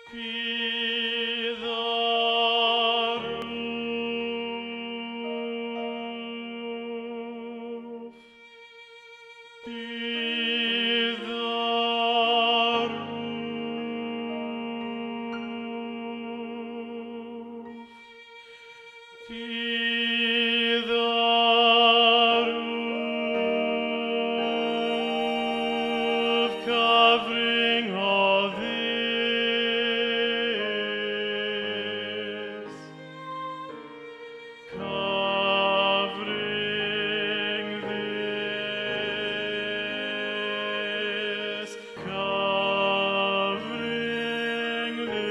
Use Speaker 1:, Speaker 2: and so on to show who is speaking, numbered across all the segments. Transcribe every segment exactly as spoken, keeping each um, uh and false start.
Speaker 1: Be the roof, be the roof, be the roof, covering all this, covering this, covering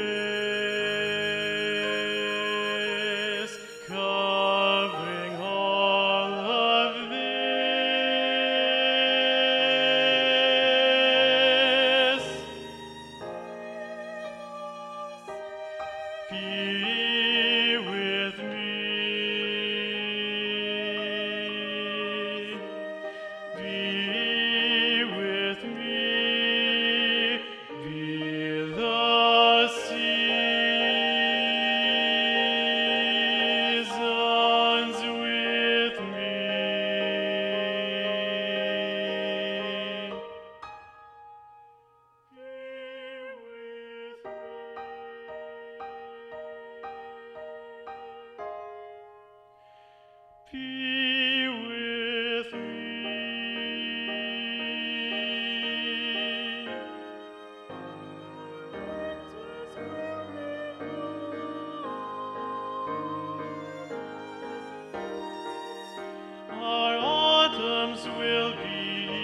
Speaker 1: this, covering all of this. Be with me. Be with me. Be the seasons with me. Be with me. Be with me. Our autumns will be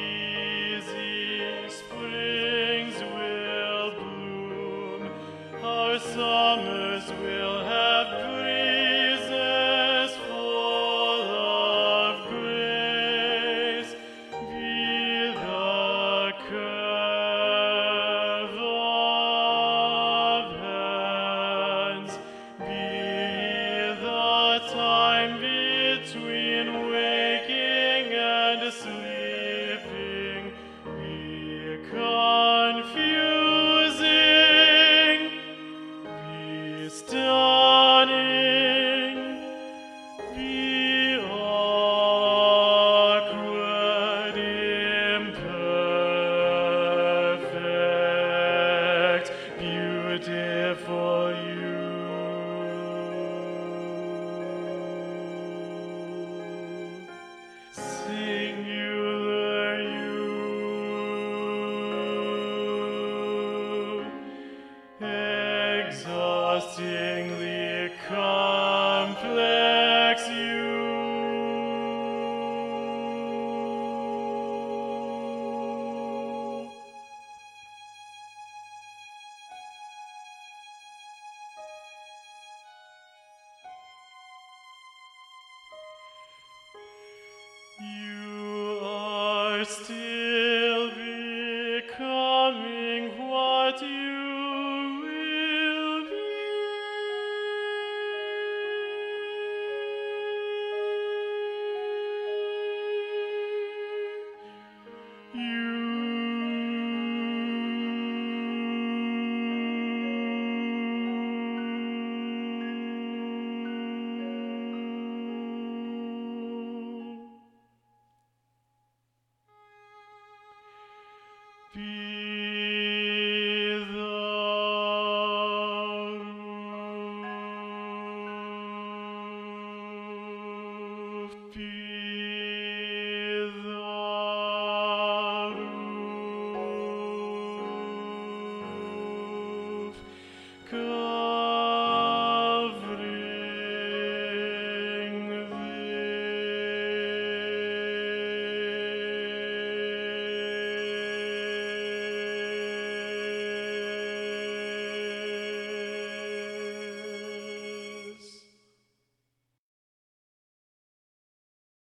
Speaker 1: easy, springs will bloom, our summers will have breezes full of grace. Be the curve of hands, be the time between waking and sleeping, be confusing, be stunning, be awkward, imperfect, beautiful you. Singular you, exhaustingly complex you. You are still becoming what you